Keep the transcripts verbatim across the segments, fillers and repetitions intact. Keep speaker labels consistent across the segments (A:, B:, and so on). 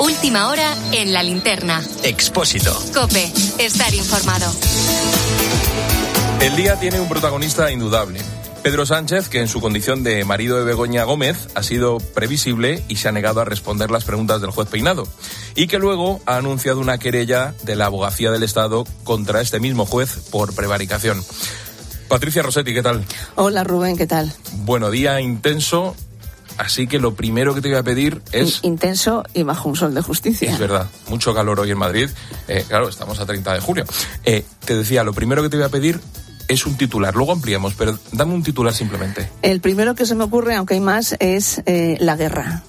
A: Última hora en La Linterna.
B: Expósito.
A: COPE. Estar informado.
C: El día tiene un protagonista indudable. Pedro Sánchez, que en su condición de marido de Begoña Gómez ha sido previsible y se ha negado a responder las preguntas del juez Peinado, y que luego ha anunciado una querella de la Abogacía del Estado contra este mismo juez por prevaricación. Patricia Rossetti, ¿qué tal?
D: Hola Rubén, ¿qué tal?
C: Bueno, día intenso, así que lo primero que te voy a pedir es...
D: Intenso y bajo un sol de justicia.
C: Es verdad, mucho calor hoy en Madrid, eh, claro, estamos a treinta de julio. Eh, te decía, lo primero que te voy a pedir es un titular, luego ampliamos, pero dame un titular simplemente.
D: El primero que se me ocurre, aunque hay más, es eh, la guerra.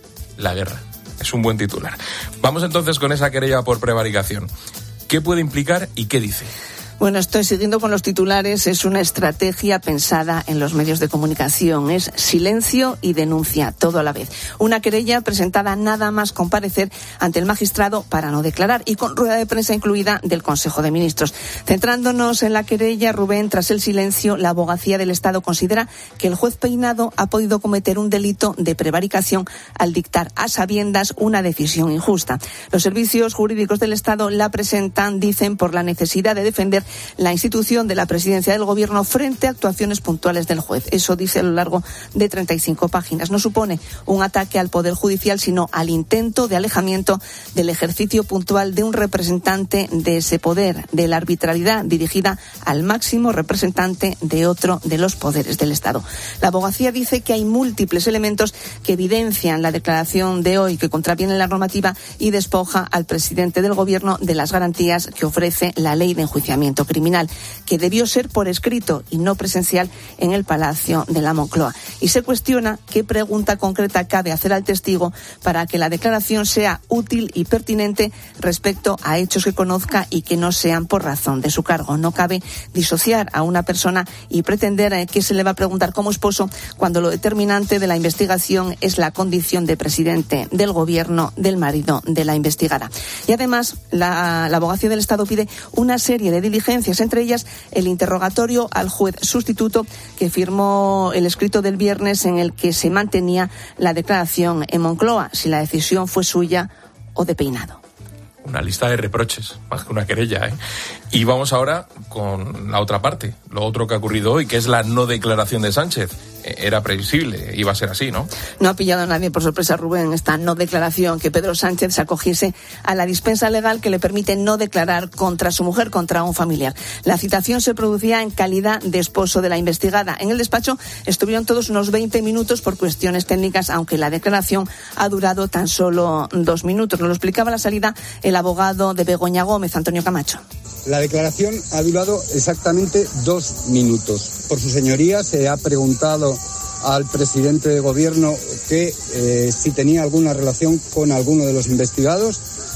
C: La guerra, es un buen titular. Vamos entonces con esa querella por prevaricación. ¿Qué puede implicar y qué dice?
D: Bueno, estoy siguiendo con los titulares. Es una estrategia pensada en los medios de comunicación. Es silencio y denuncia, todo a la vez. Una querella presentada nada más comparecer ante el magistrado para no declarar y con rueda de prensa incluida del Consejo de Ministros. Centrándonos en la querella, Rubén, tras el silencio, la Abogacía del Estado considera que el juez Peinado ha podido cometer un delito de prevaricación al dictar a sabiendas una decisión injusta. Los servicios jurídicos del Estado la presentan, dicen, por la necesidad de defender la institución de la presidencia del Gobierno frente a actuaciones puntuales del juez. Eso dice a lo largo de treinta y cinco páginas. No supone un ataque al Poder Judicial, sino al intento de alejamiento del ejercicio puntual de un representante de ese poder, de la arbitrariedad dirigida al máximo representante de otro de los poderes del Estado. La abogacía dice que hay múltiples elementos que evidencian la declaración de hoy, que contraviene la normativa y despoja al presidente del Gobierno de las garantías que ofrece la ley de enjuiciamiento criminal, que debió ser por escrito y no presencial en el Palacio de la Moncloa. Y se cuestiona qué pregunta concreta cabe hacer al testigo para que la declaración sea útil y pertinente respecto a hechos que conozca y que no sean por razón de su cargo. No cabe disociar a una persona y pretender que se le va a preguntar como esposo cuando lo determinante de la investigación es la condición de presidente del Gobierno del marido de la investigada. Y además, la, la Abogacía del Estado pide una serie de diligencias, entre ellas el interrogatorio al juez sustituto que firmó el escrito del viernes en el que se mantenía la declaración en Moncloa, si la decisión fue suya o de Peinado.
C: Una lista de reproches, más que una querella, ¿eh? Y vamos ahora con la otra parte, lo otro que ha ocurrido hoy, que es la no declaración de Sánchez. Era previsible, iba a ser así, ¿no?
D: No ha pillado a nadie por sorpresa, Rubén, esta no declaración, que Pedro Sánchez se acogiese a la dispensa legal que le permite no declarar contra su mujer, contra un familiar. La citación se producía en calidad de esposo de la investigada. En el despacho estuvieron todos unos veinte minutos por cuestiones técnicas, aunque la declaración ha durado tan solo dos minutos. Nos lo explicaba a la salida el abogado de Begoña Gómez, Antonio Camacho.
E: La declaración ha durado exactamente dos minutos. Por su señoría se ha preguntado al presidente de Gobierno que eh, si tenía alguna relación con alguno de los investigados.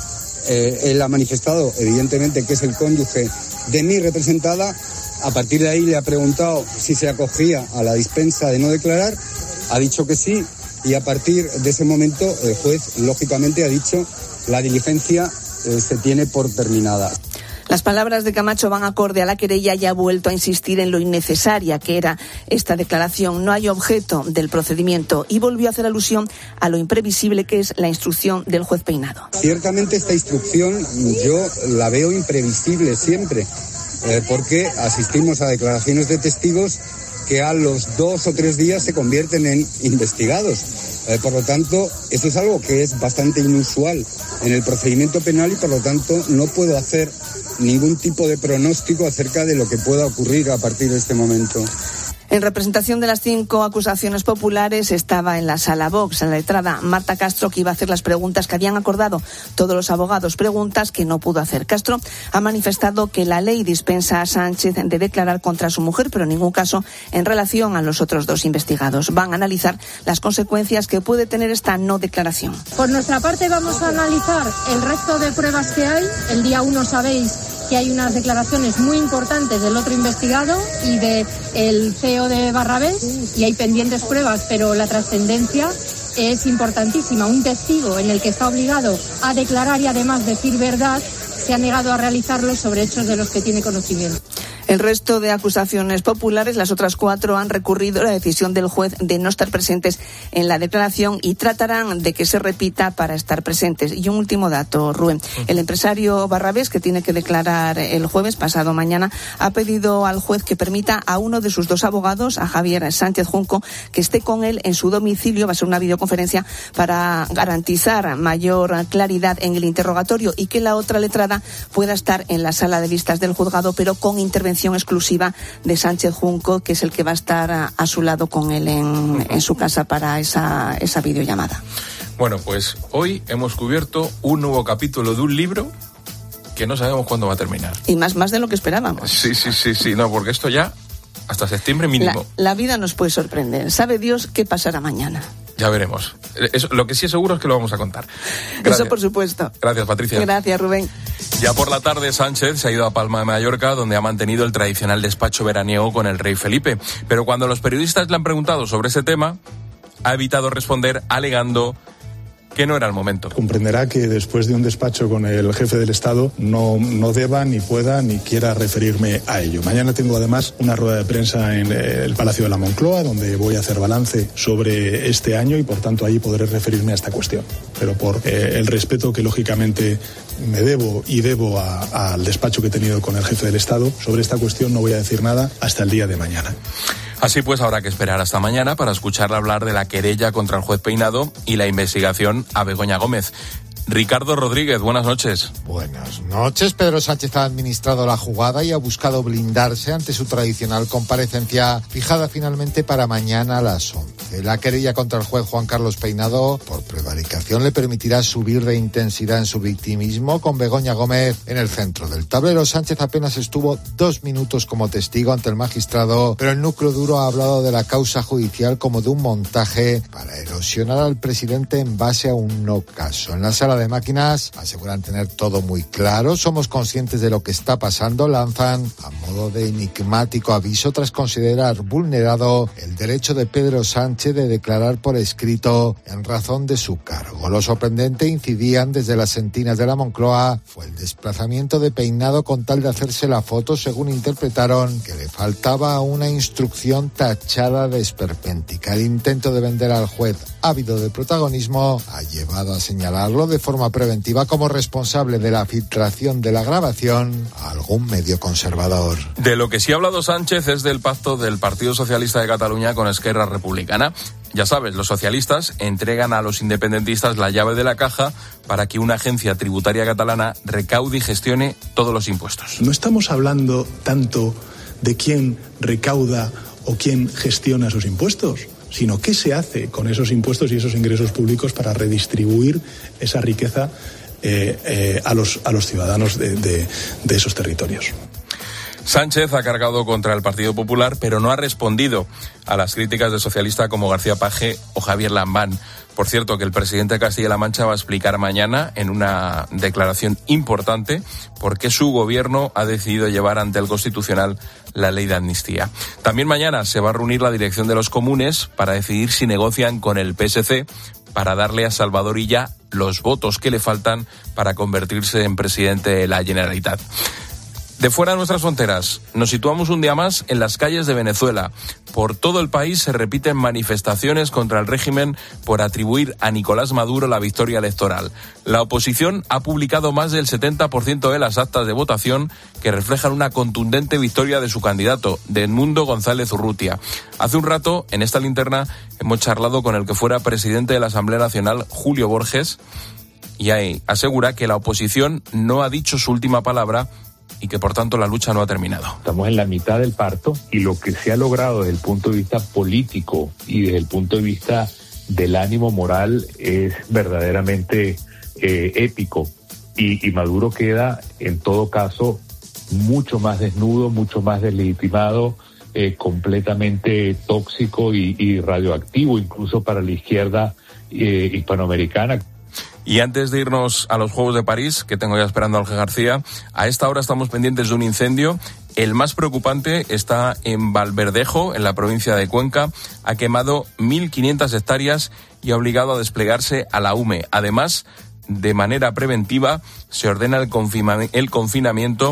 E: Eh, él ha manifestado, evidentemente, que es el cónyuge de mi representada. A partir de ahí le ha preguntado si se acogía a la dispensa de no declarar. Ha dicho que sí, y a partir de ese momento el juez, lógicamente, ha dicho la diligencia eh, se tiene por terminada.
D: Las palabras de Camacho van acorde a la querella y ha vuelto a insistir en lo innecesaria que era esta declaración. No hay objeto del procedimiento y volvió a hacer alusión a lo imprevisible que es la instrucción del juez Peinado.
E: Ciertamente esta instrucción yo la veo imprevisible siempre, eh, porque asistimos a declaraciones de testigos que a los dos o tres días se convierten en investigados. Eh, por lo tanto, eso es algo que es bastante inusual en el procedimiento penal y por lo tanto no puedo hacer ningún tipo de pronóstico acerca de lo que pueda ocurrir a partir de este momento.
D: En representación de las cinco acusaciones populares estaba en la sala Vox, en la letrada Marta Castro, que iba a hacer las preguntas que habían acordado todos los abogados, preguntas que no pudo hacer. Castro ha manifestado que la ley dispensa a Sánchez de declarar contra su mujer, pero en ningún caso en relación a los otros dos investigados. Van a analizar las consecuencias que puede tener esta no declaración.
F: Por nuestra parte vamos a analizar el resto de pruebas que hay. El día uno sabéis que hay unas declaraciones muy importantes del otro investigado y del C E O de Barrabés, y hay pendientes pruebas, pero la trascendencia es importantísima. Un testigo en el que está obligado a declarar y además decir verdad se ha negado a realizarlo sobre hechos de los que tiene conocimiento.
D: El resto de acusaciones populares, las otras cuatro, han recurrido a la decisión del juez de no estar presentes en la declaración y tratarán de que se repita para estar presentes. Y un último dato, Rubén. El empresario Barrabés, que tiene que declarar el jueves, pasado mañana, ha pedido al juez que permita a uno de sus dos abogados, a Javier Sánchez Junco, que esté con él en su domicilio. Va a ser una videoconferencia para garantizar mayor claridad en el interrogatorio y que la otra letrada pueda estar en la sala de vistas del juzgado, pero con intervención exclusiva de Sánchez Junco, que es el que va a estar a, a su lado con él en, en su casa para esa, esa videollamada.
C: Bueno, pues hoy hemos cubierto un nuevo capítulo de un libro que no sabemos cuándo va a terminar.
D: Y más, más de lo que esperábamos.
C: Sí, sí, sí, sí, no, porque esto ya hasta septiembre mínimo.
D: La, la vida nos puede sorprender. ¿Sabe Dios qué pasará mañana?
C: Ya veremos. Eso, lo que sí es seguro es que lo vamos a contar. Gracias.
D: Eso por supuesto.
C: Gracias, Patricia.
D: Gracias, Rubén.
C: Ya por la tarde, Sánchez se ha ido a Palma de Mallorca, donde ha mantenido el tradicional despacho veraniego con el rey Felipe. Pero cuando los periodistas le han preguntado sobre ese tema, ha evitado responder, alegando que no era el momento.
B: Comprenderá que después de un despacho con el jefe del Estado no, no deba, ni pueda, ni quiera referirme a ello. Mañana tengo además una rueda de prensa en el Palacio de la Moncloa, donde voy a hacer balance sobre este año y por tanto ahí podré referirme a esta cuestión. Pero por eh, el respeto que lógicamente me debo y debo a, al despacho que he tenido con el jefe del Estado, sobre esta cuestión no voy a decir nada hasta el día de mañana.
C: Así pues, habrá que esperar hasta mañana para escucharle hablar de la querella contra el juez Peinado y la investigación a Begoña Gómez. Ricardo Rodríguez, buenas noches.
G: Buenas noches. Pedro Sánchez ha administrado la jugada y ha buscado blindarse ante su tradicional comparecencia fijada finalmente para mañana a las once. La querella contra el juez Juan Carlos Peinado por prevaricación le permitirá subir de intensidad en su victimismo, con Begoña Gómez en el centro del tablero. Sánchez apenas estuvo dos minutos como testigo ante el magistrado, pero el núcleo duro ha hablado de la causa judicial como de un montaje para erosionar al presidente en base a un no caso. En la sala de máquinas aseguran tener todo muy claro. Somos conscientes de lo que está pasando. Lanzan a modo de enigmático aviso tras considerar vulnerado el derecho de Pedro Sánchez de declarar por escrito en razón de su cargo. Lo sorprendente, incidían desde las sentinas de la Moncloa, fue el desplazamiento de Peinado con tal de hacerse la foto, según interpretaron, que le faltaba una instrucción tachada de esperpéntica. El intento de vender al juez ávido de protagonismo ha llevado a señalarlo de forma preventiva como responsable de la filtración de la grabación a algún medio conservador.
C: De lo que sí ha hablado Sánchez es del pacto del Partido Socialista de Cataluña con Esquerra Republicana. Ya sabes, los socialistas entregan a los independentistas la llave de la caja para que una agencia tributaria catalana recaude y gestione todos los impuestos.
B: No estamos hablando tanto de quién recauda o quién gestiona sus impuestos, sino qué se hace con esos impuestos y esos ingresos públicos para redistribuir esa riqueza eh, eh, a los, a los ciudadanos de, de, de esos territorios.
C: Sánchez ha cargado contra el Partido Popular, pero no ha respondido a las críticas de socialistas como García Paje o Javier Lambán. Por cierto, que el presidente de Castilla-La Mancha va a explicar mañana en una declaración importante por qué su gobierno ha decidido llevar ante el Constitucional la ley de amnistía. También mañana se va a reunir la dirección de los comunes para decidir si negocian con el P S C para darle a Salvador Illa los votos que le faltan para convertirse en presidente de la Generalitat. De fuera de nuestras fronteras, nos situamos un día más en las calles de Venezuela. Por todo el país se repiten manifestaciones contra el régimen por atribuir a Nicolás Maduro la victoria electoral. La oposición ha publicado más del setenta por ciento de las actas de votación que reflejan una contundente victoria de su candidato, de Edmundo González Urrutia. Hace un rato, en esta linterna, hemos charlado con el que fuera presidente de la Asamblea Nacional, Julio Borges, y ahí asegura que la oposición no ha dicho su última palabra y que por tanto la lucha no ha terminado.
H: Estamos en la mitad del parto y lo que se ha logrado desde el punto de vista político y desde el punto de vista del ánimo moral es verdaderamente eh, épico y, y Maduro queda en todo caso mucho más desnudo, mucho más deslegitimado, eh, completamente tóxico y, y radioactivo incluso para la izquierda eh, hispanoamericana.
C: Y antes de irnos a los Juegos de París, que tengo ya esperando a Jorge García, a esta hora estamos pendientes de un incendio. El más preocupante está en Valverdejo, en la provincia de Cuenca. Ha quemado mil quinientas hectáreas y ha obligado a desplegarse a la U M E. Además, de manera preventiva, se ordena el, confina- el confinamiento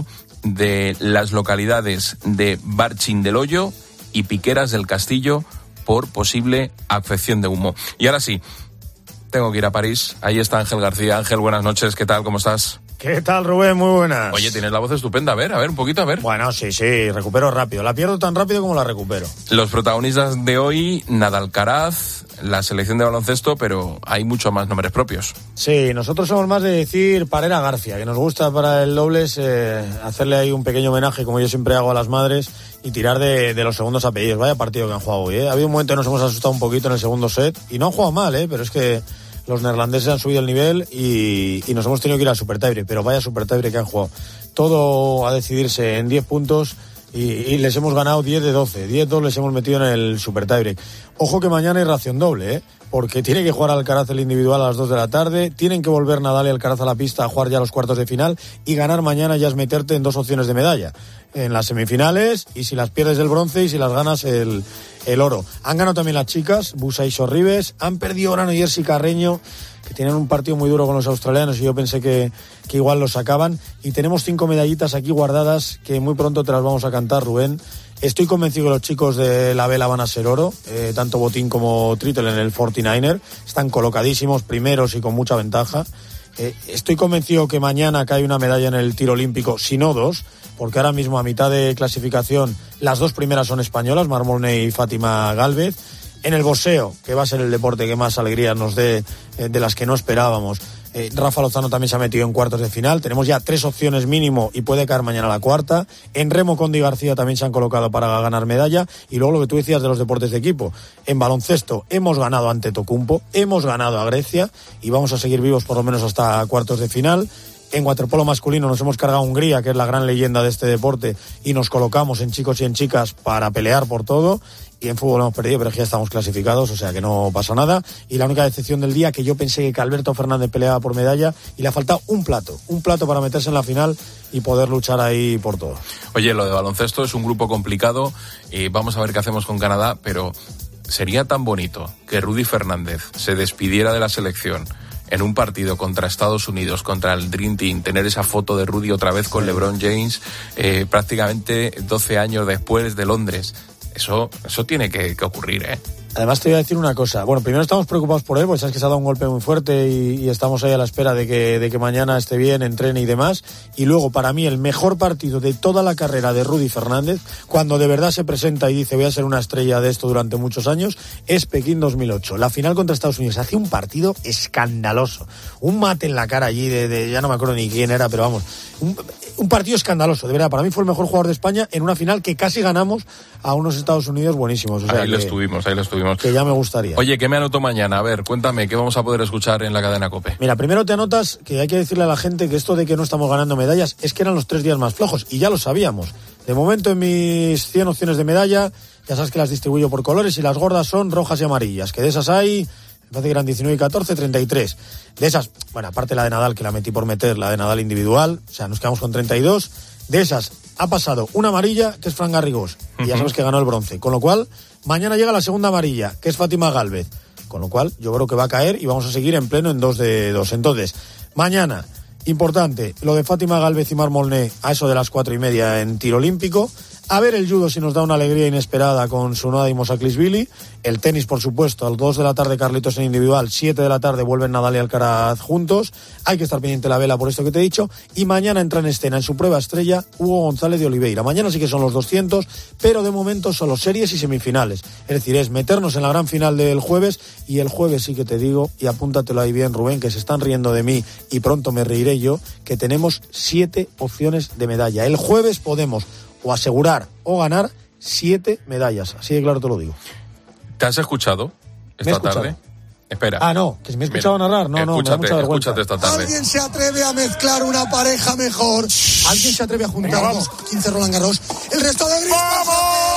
C: de las localidades de Barchin del Hoyo y Piqueras del Castillo por posible afección de humo. Y ahora sí, tengo que ir a París. Ahí está Ángel García. Ángel, buenas noches. ¿Qué tal? ¿Cómo estás?
I: ¿Qué tal, Rubén? Muy buenas.
C: Oye, tienes la voz estupenda. A ver, a ver, un poquito, a ver.
I: Bueno, sí, sí, recupero rápido. La pierdo tan rápido como la recupero.
C: Los protagonistas de hoy, Nadal Alcaraz, la selección de baloncesto, pero hay muchos más nombres propios.
I: Sí, nosotros somos más de decir Parera García, que nos gusta para el dobles eh, hacerle ahí un pequeño homenaje, como yo siempre hago a las madres, y tirar de, de los segundos apellidos. Vaya partido que han jugado hoy, ¿eh? Ha habido un momento que nos hemos asustado un poquito en el segundo set, y no han jugado mal, ¿eh? Pero es que los neerlandeses han subido el nivel y, y nos hemos tenido que ir al super tiebreak, pero vaya super tiebreak que han jugado. Todo a decidirse en diez puntos y, y les hemos ganado diez de doce. diez dos les hemos metido en el super tiebreak. Ojo que mañana hay ración doble, ¿eh? Porque tiene que jugar Alcaraz el individual a las dos de la tarde, tienen que volver Nadal y Alcaraz a la pista a jugar ya los cuartos de final, y ganar mañana ya es meterte en dos opciones de medalla. En las semifinales, y si las pierdes el bronce, y si las ganas el, el oro. Han ganado también las chicas, Busa y Sorribes, han perdido Orano y Jersey Carreño, que tienen un partido muy duro con los australianos, y yo pensé que, que igual lo sacaban. Y tenemos cinco medallitas aquí guardadas, que muy pronto te las vamos a cantar, Rubén. Estoy convencido que los chicos de la vela van a ser oro, eh, tanto Botín como Trittel en el cuarenta y nueve er. Están colocadísimos, primeros y con mucha ventaja. Eh, estoy convencido que mañana cae una medalla en el tiro olímpico, si no dos, porque ahora mismo a mitad de clasificación las dos primeras son españolas, Mar Molné y Fátima Gálvez. En el boxeo, que va a ser el deporte que más alegría nos dé, eh, de las que no esperábamos, eh, Rafa Lozano también se ha metido en cuartos de final. Tenemos ya tres opciones mínimo y puede caer mañana la cuarta. En remo, Conde y García también se han colocado para ganar medalla. Y luego lo que tú decías de los deportes de equipo. En baloncesto hemos ganado ante Tocumpo, hemos ganado a Grecia y vamos a seguir vivos por lo menos hasta cuartos de final. En waterpolo masculino nos hemos cargado a Hungría, que es la gran leyenda de este deporte, y nos colocamos en chicos y en chicas para pelear por todo. Y en fútbol hemos perdido, pero ya estamos clasificados, o sea que no pasa nada. Y la única decepción del día, que yo pensé que Alberto Fernández peleaba por medalla, y le ha faltado un plato, un plato para meterse en la final y poder luchar ahí por todo.
C: Oye, lo de baloncesto es un grupo complicado y vamos a ver qué hacemos con Canadá, pero sería tan bonito que Rudy Fernández se despidiera de la selección en un partido contra Estados Unidos, contra el Dream Team, tener esa foto de Rudy otra vez con LeBron James, eh, prácticamente doce años después de Londres. Eso, eso tiene que, que ocurrir, ¿eh?
I: Además te voy a decir una cosa. Bueno, primero estamos preocupados por él, porque sabes que se ha dado un golpe muy fuerte y, y estamos ahí a la espera de que, de que mañana esté bien, entrene y demás. Y luego, para mí, el mejor partido de toda la carrera de Rudy Fernández, cuando de verdad se presenta y dice voy a ser una estrella de esto durante muchos años, es Pekín dos mil ocho. La final contra Estados Unidos. Hace un partido escandaloso. Un mate en la cara allí de, de ya no me acuerdo ni quién era, pero vamos, un, un partido escandaloso. De verdad, para mí fue el mejor jugador de España en una final que casi ganamos a unos Estados Unidos buenísimos. O sea,
C: ahí lo
I: que,
C: estuvimos, ahí lo estuvimos.
I: Que ya me gustaría.
C: Oye, ¿qué me anoto mañana? A ver, cuéntame, ¿qué vamos a poder escuchar en la cadena COPE?
I: Mira, primero te anotas que hay que decirle a la gente que esto de que no estamos ganando medallas es que eran los tres días más flojos, y ya lo sabíamos. De momento, en mis cien opciones de medalla, ya sabes que las distribuyo por colores, y las gordas son rojas y amarillas, que de esas hay, me parece que eran diecinueve y catorce, treinta y tres. De esas, bueno, aparte la de Nadal, que la metí por meter, la de Nadal individual, o sea, nos quedamos con treinta y dos. De esas ha pasado una amarilla, que es Fran Garrigós, y ya sabes que ganó el bronce. Con lo cual, mañana llega la segunda amarilla, que es Fátima Gálvez. Con lo cual, yo creo que va a caer y vamos a seguir en pleno en dos de dos. Entonces, mañana, importante, lo de Fátima Gálvez y Mar Molné a eso de las cuatro y media en tiro olímpico. A ver el judo si nos da una alegría inesperada con Sunoda y Mosaklisvili. El tenis, por supuesto, a las dos de la tarde Carlitos en individual, siete de la tarde vuelven Nadal y Alcaraz juntos. Hay que estar pendiente de la vela por esto que te he dicho. Y mañana entra en escena en su prueba estrella Hugo González de Oliveira. Mañana sí que son los doscientos, pero de momento solo series y semifinales. Es decir, es meternos en la gran final del jueves, y el jueves sí que te digo, y apúntatelo ahí bien, Rubén, que se están riendo de mí y pronto me reiré yo, que tenemos siete opciones de medalla. El jueves podemos o asegurar o ganar siete medallas. Así de claro te lo digo.
C: ¿Te has escuchado esta tarde? Espera.
I: Ah, no, que me he escuchado Mira, narrar. No, no, me da mucha vergüenza.
C: Escúchate esta tarde.
J: ¿Alguien se atreve a mezclar una pareja mejor? ¿Alguien se atreve a juntar vamos. quince Roland Garros? El resto de gris.
K: ¡Vamos!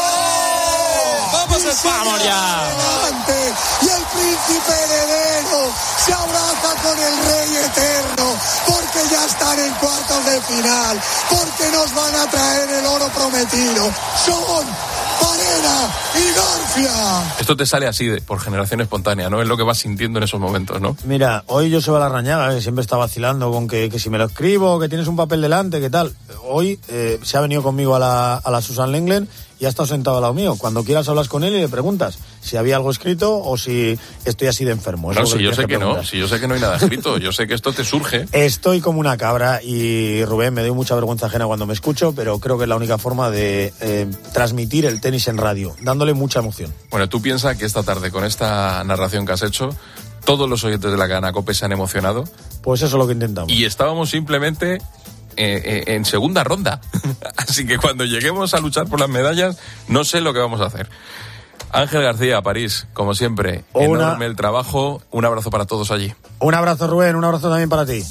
K: ¡Vamos, vamos ya!
J: Adelante. Y el príncipe heredero se abraza con el rey eterno, porque ya están en cuartos de final, porque nos van a traer el oro prometido. Son Parera y García.
C: Esto te sale así, de, por generación espontánea, ¿no? Es lo que vas sintiendo en esos momentos, ¿no?
I: Mira, hoy yo soy a la rañaga, que siempre está vacilando con que, que si me lo escribo, que tienes un papel delante, que tal. Hoy eh, se ha venido conmigo a la, a la Susan Lenglen y ha estado sentado al lado mío. Cuando quieras hablas con él y le preguntas si había algo escrito o si estoy así de enfermo.
C: No, si yo sé que no, si yo sé que no hay nada escrito, yo sé que esto te surge.
I: Estoy como una cabra y, Rubén, me doy mucha vergüenza ajena cuando me escucho, pero creo que es la única forma de eh, transmitir el tenis en radio, dándole mucha emoción.
C: Bueno, tú piensas que esta tarde, con esta narración que has hecho, todos los oyentes de la cadena COPE se han emocionado.
I: Pues eso es lo que intentamos.
C: Y estábamos simplemente eh, eh, en segunda ronda. Así que cuando lleguemos a luchar por las medallas, no sé lo que vamos a hacer. Ángel García, París, como siempre, Una... enorme el trabajo. Un abrazo para todos allí.
I: Un abrazo, Rubén, un abrazo también para ti.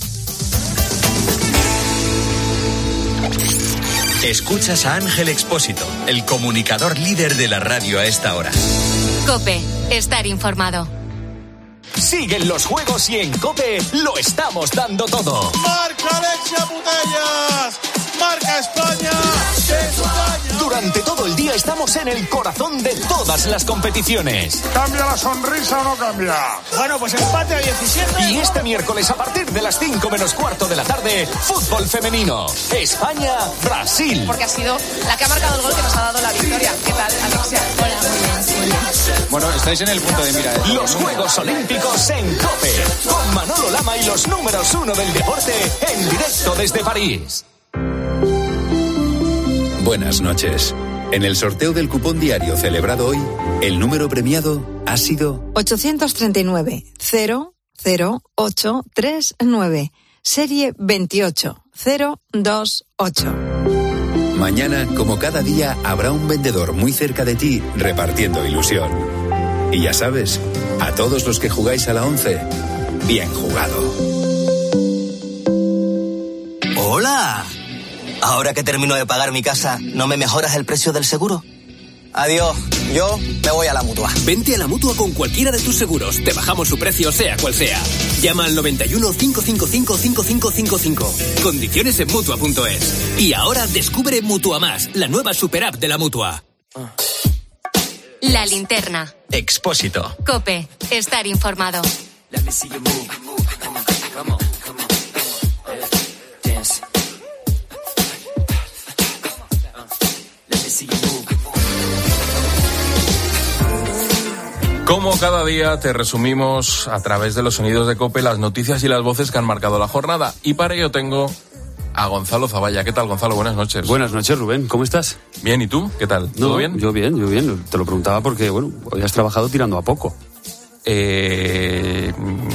L: Escuchas a Ángel Expósito, el comunicador líder de la radio a esta hora.
A: COPE, estar informado.
L: Siguen los juegos y en COPE lo estamos dando todo.
K: Marca Alexia Putellas, marca España, España.
L: Durante todo el día estamos en el corazón de todas las competiciones.
K: ¿Cambia la sonrisa o no cambia?
L: Bueno, pues empate a diecisiete. Y este miércoles a partir de las cinco menos cuarto de la tarde, fútbol femenino. España-Brasil.
M: Porque ha sido la que ha marcado el gol que nos ha dado la victoria. ¿Qué tal, Alexia? Hola, muy bien, muy bien.
N: Bueno, estáis en el punto de mira. ¿eh?
L: Los Juegos Olímpicos en COPE. Con Manolo Lama y los números uno del deporte en directo desde París.
O: Buenas noches. En el sorteo del cupón diario celebrado hoy, el número premiado ha sido
P: ochocientos treinta y nueve, cero cero ocho treinta y nueve, serie veintiocho cero dos ocho.
O: Mañana, como cada día, habrá un vendedor muy cerca de ti repartiendo ilusión. Y ya sabes, a todos los que jugáis a la once, bien jugado.
Q: ¡Hola! Ahora que termino de pagar mi casa, ¿no me mejoras el precio del seguro? Adiós, yo me voy a la Mutua.
R: Vente a la Mutua con cualquiera de tus seguros. Te bajamos su precio, sea cual sea. Llama al noventa y uno, cinco cinco cinco, cinco cinco cinco cinco. Condiciones en Mutua punto es. Y ahora descubre Mutua Más, la nueva super app de la Mutua.
A: La linterna.
L: Expósito.
A: COPE, estar informado.
C: Como cada día te resumimos a través de los sonidos de COPE las noticias y las voces que han marcado la jornada. Y para ello tengo a Gonzalo Zavalla. ¿Qué tal, Gonzalo? Buenas noches.
S: Buenas noches, Rubén. ¿Cómo estás?
C: Bien, ¿y tú? ¿Qué tal? ¿Todo
S: no,
C: bien?
S: Yo bien, yo bien. Te lo preguntaba porque, bueno, hoy has trabajado tirando a poco.
C: Eh...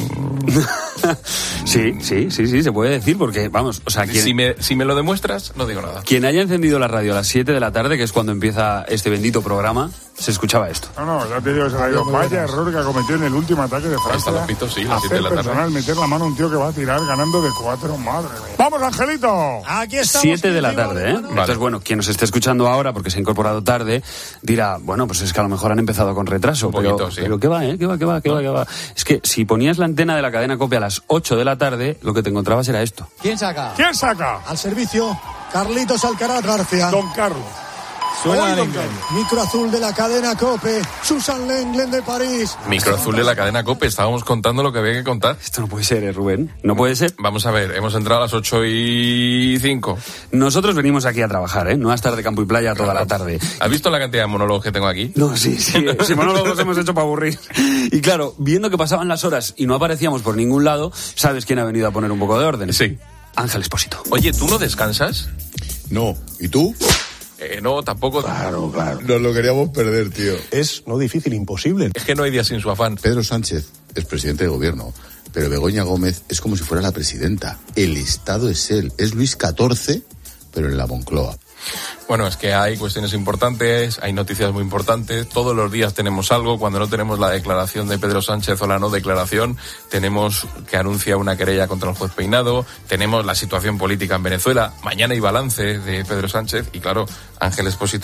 S: sí, sí, sí, sí, se puede decir porque, vamos, o sea... Quien,
C: si, me, si me lo demuestras, no digo nada.
S: Quien haya encendido la radio a las siete de la tarde, que es cuando empieza este bendito programa, se escuchaba esto.
T: No, no, ya te digo que se ha ido. Vaya error que ha cometido en el último ataque de Francia.
C: Hasta los pitos, sí, las siete de la tarde.
T: Personal, meter la mano a un tío que va a tirar ganando de cuatro, madre mía. ¡Vamos, Angelito!
I: Aquí estamos.
S: siete de la tarde, ¿eh? Vale. Entonces, bueno, quien nos esté escuchando ahora, porque se ha incorporado tarde, dirá, bueno, pues es que a lo mejor han empezado con retraso.
C: Un
S: pero,
C: poquito, sí.
S: Pero ¿qué va, eh? ¿Qué va, qué va, qué va, qué va? Es que si ponías la antena de la cadena COPE a las ocho de la tarde, lo que te encontrabas era esto.
J: ¿Quién saca?
T: ¿Quién saca?
J: Al servicio, Carlitos Alcaraz García.
T: Don Carlos.
J: Suena Don Carlos. Micro azul de la cadena COPE, Susan Lenglen de París.
C: Micro azul de la cadena COPE, estábamos contando lo que había que contar.
S: Esto no puede ser, ¿eh, Rubén? No puede ser.
C: Vamos a ver, hemos entrado a las ocho y cinco.
S: Nosotros venimos aquí a trabajar, ¿eh? No a estar de campo y playa toda claro. la tarde.
C: ¿Has visto la cantidad de monólogos que tengo aquí?
S: No, sí, sí. Sí, monólogos los hemos hecho para aburrir. Y claro, viendo que pasaban las horas y no aparecíamos por ningún lado, ¿sabes quién ha venido a poner un poco de orden?
C: Sí.
S: Ángel Expósito.
C: Oye, ¿tú no descansas?
U: No. ¿Y tú?
C: Eh, no, tampoco.
U: Claro, claro. Nos lo queríamos perder, tío.
B: Es no difícil, imposible.
C: Es que no hay día sin su afán.
U: Pedro Sánchez es presidente de gobierno, pero Begoña Gómez es como si fuera la presidenta. El Estado es él. Es Luis catorce, pero en la Moncloa.
C: Bueno, es que hay cuestiones importantes, hay noticias muy importantes, todos los días tenemos algo. Cuando no tenemos la declaración de Pedro Sánchez o la no declaración, tenemos que anuncia una querella contra el juez Peinado, tenemos la situación política en Venezuela, mañana hay balance de Pedro Sánchez y claro, Ángel Expósito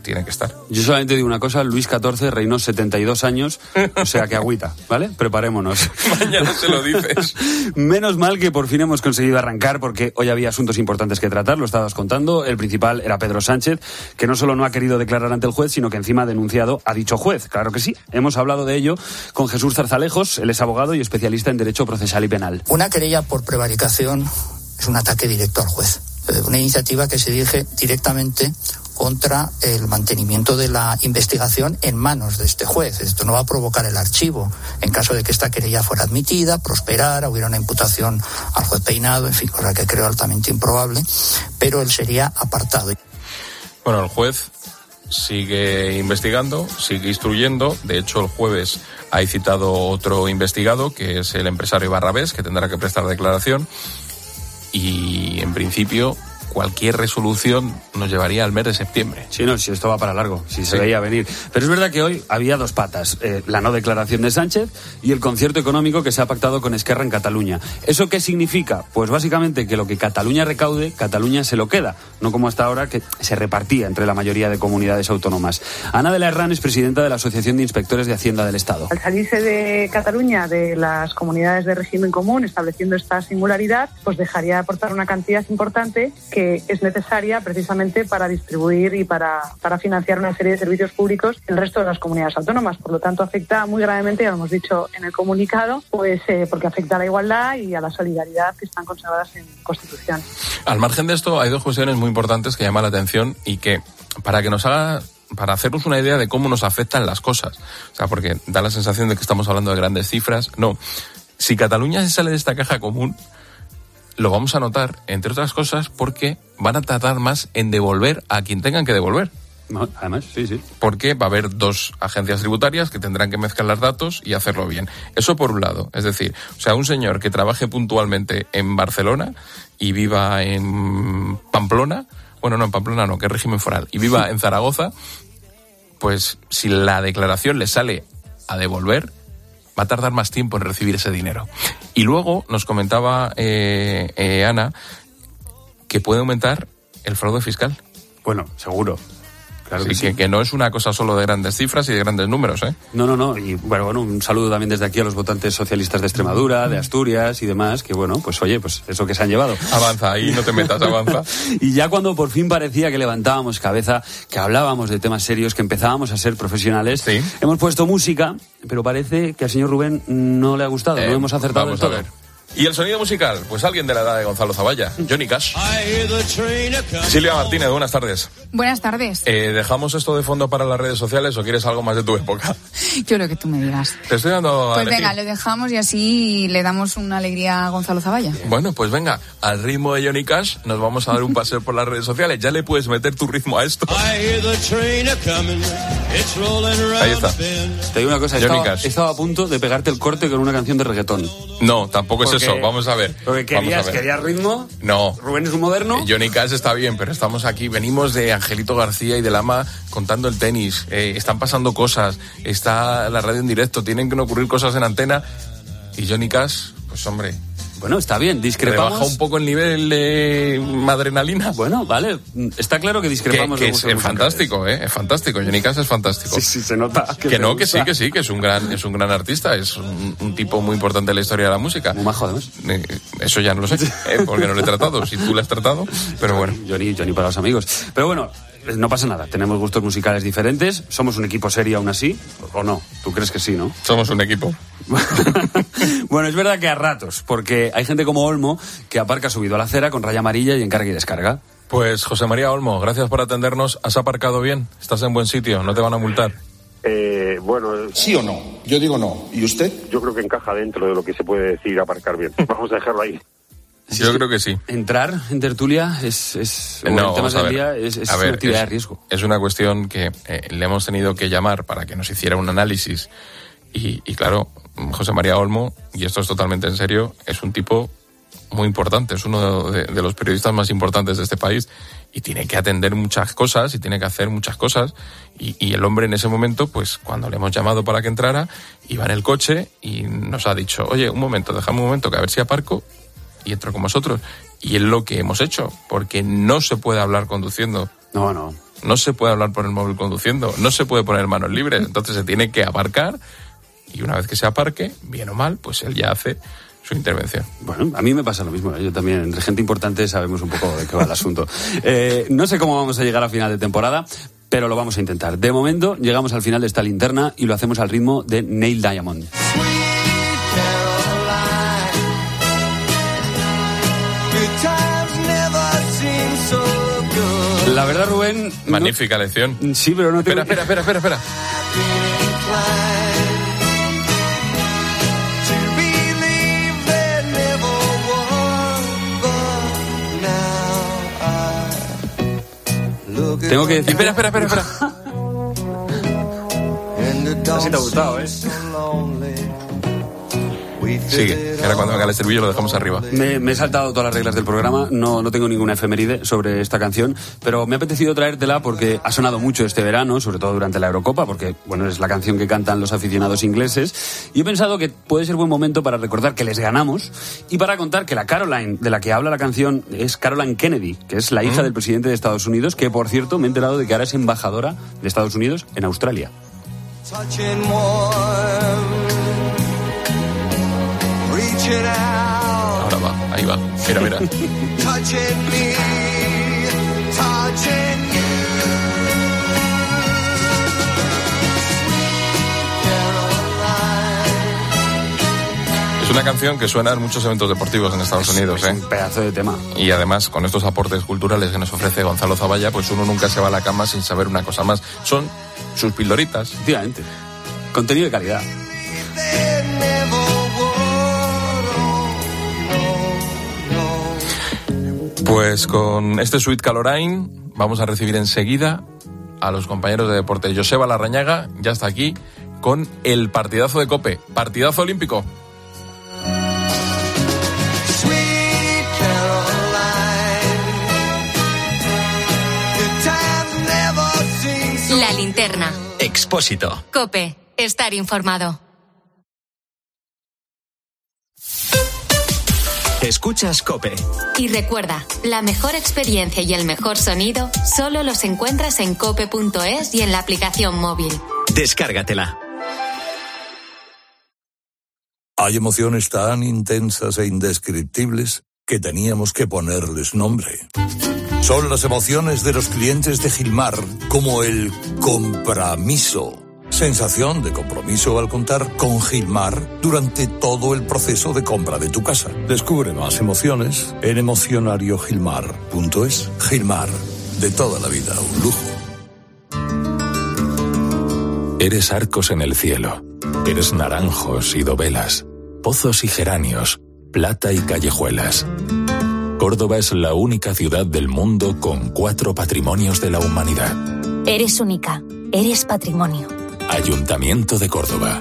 C: tiene que estar.
S: Yo solamente digo una cosa, Luis catorce reinó setenta y dos años, o sea que agüita, ¿vale? Preparémonos.
C: Mañana se lo dices.
S: Menos mal que por fin hemos conseguido arrancar, porque hoy había asuntos importantes que tratar, lo estabas contando. El principal era Pedro Sánchez, que no solo no ha querido declarar ante el juez, sino que encima ha denunciado a dicho juez. Claro que sí. Hemos hablado de ello con Jesús Zarzalejos, él es abogado y especialista en Derecho Procesal y Penal.
E: Una querella por prevaricación es un ataque directo al juez. Una iniciativa que se dirige directamente contra el mantenimiento de la investigación en manos de este juez. Esto no va a provocar el archivo en caso de que esta querella fuera admitida, prosperara, hubiera una imputación al juez Peinado, en fin, cosa que creo altamente improbable, pero él sería apartado.
C: Bueno, el juez sigue investigando, sigue instruyendo. De hecho, el jueves ha citado otro investigado, que es el empresario Barrabés, que tendrá que prestar declaración. Y, en principio, cualquier resolución nos llevaría al mes de septiembre.
S: Sí, no, si esto va para largo, si se
C: sí.
S: veía venir. Pero es verdad que hoy había dos patas, eh, la no declaración de Sánchez y el concierto económico que se ha pactado con Esquerra en Cataluña. ¿Eso qué significa? Pues básicamente que lo que Cataluña recaude, Cataluña se lo queda, no como hasta ahora que se repartía entre la mayoría de comunidades autónomas. Ana de la Herrán es presidenta de la Asociación de Inspectores de Hacienda del Estado.
V: Al salirse de Cataluña de las comunidades de régimen común, estableciendo esta singularidad, pues dejaría de aportar una cantidad importante que es necesaria precisamente para distribuir y para, para financiar una serie de servicios públicos en el resto de las comunidades autónomas. Por lo tanto, afecta muy gravemente, ya lo hemos dicho en el comunicado, pues eh, porque afecta a la igualdad y a la solidaridad que están consagradas en Constitución.
C: Al margen de esto, hay dos cuestiones muy importantes que llaman la atención y que, para que nos haga... para hacernos una idea de cómo nos afectan las cosas. O sea, porque da la sensación de que estamos hablando de grandes cifras. No. Si Cataluña se sale de esta caja común, lo vamos a notar, entre otras cosas, porque van a tardar más en devolver a quien tengan que devolver.
S: No, además, sí, sí.
C: Porque va a haber dos agencias tributarias que tendrán que mezclar los datos y hacerlo bien. Eso por un lado. Es decir, o sea, un señor que trabaje puntualmente en Barcelona y viva en Pamplona, bueno, no, en Pamplona no, que es régimen foral, y viva en Zaragoza, pues si la declaración le sale a devolver, va a tardar más tiempo en recibir ese dinero. Y luego nos comentaba eh, eh, Ana que puede aumentar el fraude fiscal.
S: Bueno, seguro. Claro
C: sí,
S: que, sí.
C: que, que no es una cosa solo de grandes cifras y de grandes números, ¿eh?
S: No, no, no. Y bueno, bueno, un saludo también desde aquí a los votantes socialistas de Extremadura, de Asturias y demás, que bueno, pues oye, pues eso que se han llevado.
C: Avanza, ahí no te metas, avanza.
S: Y ya cuando por fin parecía que levantábamos cabeza, que hablábamos de temas serios, que empezábamos a ser profesionales, ¿sí? Hemos puesto música, pero parece que al señor Rubén no le ha gustado, eh, no hemos acertado
C: vamos
S: del todo.
C: A ver. ¿Y el sonido musical? Pues alguien de la edad de Gonzalo Zavalla, Johnny Cash. Silvia Martínez, buenas tardes.
W: Buenas tardes.
C: Eh, ¿Dejamos esto de fondo para las redes sociales o quieres algo más de tu época?
W: Yo lo que tú me digas.
C: Te estoy dando a
W: Pues
C: elegir.
W: venga, lo dejamos y así le damos una alegría a Gonzalo Zavalla.
C: Bueno, pues venga, al ritmo de Johnny Cash nos vamos a dar un paseo por las redes sociales. Ya le puedes meter tu ritmo a esto. Ahí está.
S: Te digo una cosa,
C: Johnny
S: estaba,
C: Cash.
S: estaba a punto de pegarte el corte con una canción de reggaetón.
C: No, tampoco
S: Porque-
C: es eso. Vamos a ver.
S: Porque
C: Vamos
S: querías,
C: a ver.
S: querías ritmo.
C: No.
S: Rubén es un moderno.
C: Johnny Cash está bien, pero estamos aquí, venimos de Angelito García y de Lama contando el tenis, eh, están pasando cosas, está la radio en directo, tienen que ocurrir cosas en antena y Johnny Cash, pues hombre...
S: Bueno, está bien, discrepamos.
C: ¿Rebaja un poco el nivel de adrenalina?
S: Bueno, vale, está claro que discrepamos.
C: Que,
S: de
C: que es,
S: gustos
C: es fantástico, ¿eh? Es fantástico, Johnny Cash es fantástico.
S: Sí, sí, se nota.
C: Que,
S: Que
C: no,
S: te
C: que sí,
S: gusta.
C: que sí, que es un gran, es un gran artista, es un, un tipo muy importante en la historia de la música.
S: Muy majo, además.
C: Eh, Eso ya no lo sé, eh, porque no lo he tratado, si tú lo has tratado, pero bueno.
S: Johnny, Johnny para los amigos. Pero bueno, no pasa nada, tenemos gustos musicales diferentes, somos un equipo serio aún así, ¿o no? ¿Tú crees que sí, no?
C: Somos un equipo.
S: Bueno, es verdad que a ratos, porque hay gente como Olmo que aparca subido a la acera con raya amarilla y encarga y descarga.
C: Pues José María Olmo, gracias por atendernos. ¿Has aparcado bien? ¿Estás en buen sitio? ¿No te van a multar?
X: Eh, bueno,
B: ¿Sí o no? Yo digo no. ¿Y usted?
X: yo creo que encaja dentro de lo que se puede decir aparcar bien. Vamos a dejarlo ahí.
C: Yo creo que sí.
S: Entrar en tertulia es, es o
C: No,
S: en temas
C: vamos a
S: del
C: ver.
S: día es, es
C: A ver,
S: una actividad
C: es-
S: de riesgo.
C: Es una cuestión que eh, le hemos tenido que llamar para que nos hiciera un análisis. Y, y claro, José María Olmo, y esto es totalmente en serio, es un tipo muy importante, es uno de, de los periodistas más importantes de este país y tiene que atender muchas cosas y tiene que hacer muchas cosas. Y, y el hombre en ese momento, pues cuando le hemos llamado para que entrara, iba en el coche y nos ha dicho, oye, un momento, déjame un momento que a ver si aparco y entro con vosotros. Y es lo que hemos hecho, porque no se puede hablar conduciendo.
S: No, no.
C: No se puede hablar por el móvil conduciendo, no se puede poner manos libres, entonces se tiene que aparcar y una vez que se aparque, bien o mal, pues él ya hace su intervención.
S: Bueno, a mí me pasa lo mismo, ¿eh? Yo también, entre gente importante, sabemos un poco de qué va el asunto. Eh, no sé cómo vamos a llegar a final de temporada, pero lo vamos a intentar. De momento, llegamos al final de esta linterna y lo hacemos al ritmo de Neil Diamond. La verdad, Rubén...
C: Magnífica
S: no...
C: lección.
S: Sí, pero no tengo...
C: Espera, espera, espera, espera, espera.
S: Tengo que decir...
C: Espera, espera, espera, espera.
S: Así te ha gustado, ¿eh?
C: Sigue, que ahora cuando venga el estribillo lo dejamos arriba.
S: Me, me he saltado todas las reglas del programa, no, no tengo ninguna efeméride sobre esta canción, pero me ha apetecido traértela porque ha sonado mucho este verano, sobre todo durante la Eurocopa, porque bueno, es la canción que cantan los aficionados ingleses, y he pensado que puede ser buen momento para recordar que les ganamos y para contar que la Caroline de la que habla la canción es Caroline Kennedy, que es la hija mm. del presidente de Estados Unidos, que por cierto me he enterado de que ahora es embajadora de Estados Unidos en Australia.
C: Ahora va, ahí va. Mira, mira. Es una canción que suena en muchos eventos deportivos en Estados Unidos, ¿eh?
S: Es un pedazo de tema.
C: Y además, con estos aportes culturales que nos ofrece Gonzalo Zavalla, pues uno nunca se va a la cama sin saber una cosa más. Son sus pildoritas.
S: Efectivamente. Contenido de calidad.
C: Pues con este Sweet Caroline vamos a recibir enseguida a los compañeros de deporte. Joseba Larrañaga ya está aquí con el partidazo de COPE, partidazo olímpico.
A: La linterna.
R: Expósito.
A: COPE. Estar informado.
R: Escuchas COPE.
A: Y recuerda, la mejor experiencia y el mejor sonido solo los encuentras en cope punto es y en la aplicación móvil.
R: Descárgatela.
D: Hay emociones tan intensas e indescriptibles que teníamos que ponerles nombre. Son las emociones de los clientes de Gilmar, como el compromiso. Sensación de compromiso al contar con Gilmar durante todo el proceso de compra de tu casa. Descubre más emociones en emocionario gilmar punto es. Gilmar, de toda la vida, un lujo.
F: Eres arcos en el cielo. Eres naranjos y dovelas, pozos y geranios, plata y callejuelas. Córdoba es la única ciudad del mundo con cuatro patrimonios de la humanidad.
G: Eres única. Eres patrimonio.
F: Ayuntamiento de Córdoba.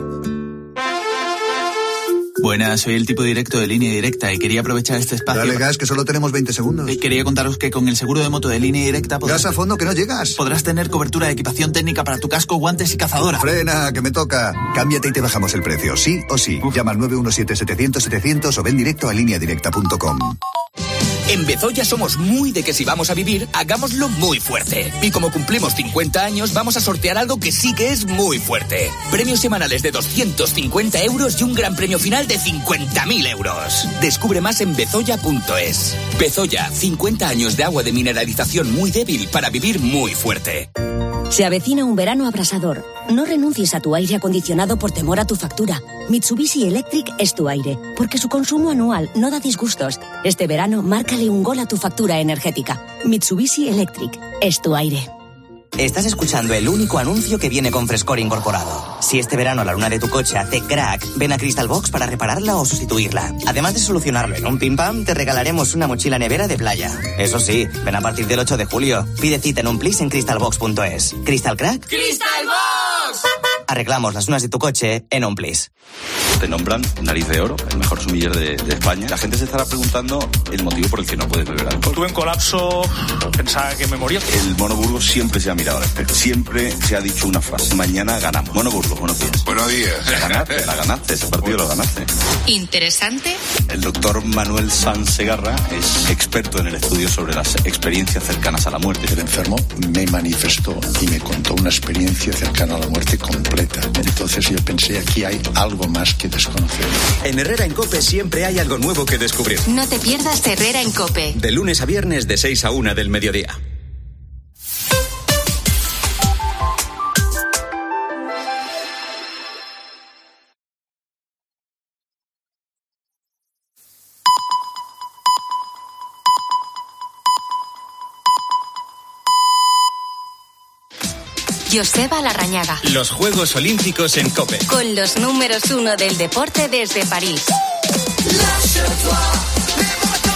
H: Buenas, soy el tipo directo de Línea Directa y quería aprovechar este espacio...
Y: Dale gas, que solo tenemos veinte segundos.
H: Eh, quería contaros que con el seguro de moto de Línea Directa...
Y: Podrás... Gas a fondo, que no llegas.
H: Podrás tener cobertura de equipación técnica para tu casco, guantes y cazadora.
Y: Frena, que me toca. Cámbiate y te bajamos el precio, sí o sí. Uf. Llama al nueve uno siete, setecientos, setecientos o ven directo a línea directa punto com.
R: En Bezoya somos muy de que si vamos a vivir, hagámoslo muy fuerte. Y como cumplimos cincuenta años, vamos a sortear algo que sí que es muy fuerte. Premios semanales de doscientos cincuenta euros y un gran premio final de cincuenta mil euros. Descubre más en bezoya punto es. Bezoya, cincuenta años de agua de mineralización muy débil para vivir muy fuerte.
G: Se avecina un verano abrasador. No renuncies a tu aire acondicionado por temor a tu factura. Mitsubishi Electric es tu aire, porque su consumo anual no da disgustos. Este verano, márcale un gol a tu factura energética. Mitsubishi Electric es tu aire.
Q: Estás escuchando el único anuncio que viene con frescor incorporado. Si este verano la luna de tu coche hace crack, ven a Crystal Box para repararla o sustituirla. Además de solucionarlo en un pim pam, te regalaremos una mochila nevera de playa. Eso sí, ven a partir del ocho de julio. Pide cita en un plis en crystal box punto es. ¿Crystal Crack?
A: ¡Crystal Box!
Q: Arreglamos las lunas de tu coche en un plis.
K: Te nombran Nariz de Oro, el mejor sumiller de, de España. La gente se estará preguntando el motivo por el que no puedes beber alcohol.
M: Estuve en colapso, pensaba que me moría.
K: El Mono Burgos siempre se ha mirado al espejo. Siempre se ha dicho una frase: mañana ganamos. Mono Burgos, buenos días.
N: Buenos días.
K: La ganaste, la ganaste, ese partido lo ganaste.
A: ¿Interesante?
K: El doctor Manuel Sanz Segarra es experto en el estudio sobre las experiencias cercanas a la muerte.
B: El enfermo me manifestó y me contó una experiencia cercana a la muerte completa. Entonces yo pensé, aquí hay algo más que desconocer.
O: En Herrera en COPE siempre hay algo nuevo que descubrir.
A: No te pierdas Herrera en COPE.
O: De lunes a viernes de seis a una del mediodía.
A: Joseba Larrañaga.
O: Los Juegos Olímpicos en COPE.
A: Con los números uno del deporte desde París.
J: Lâche-toi.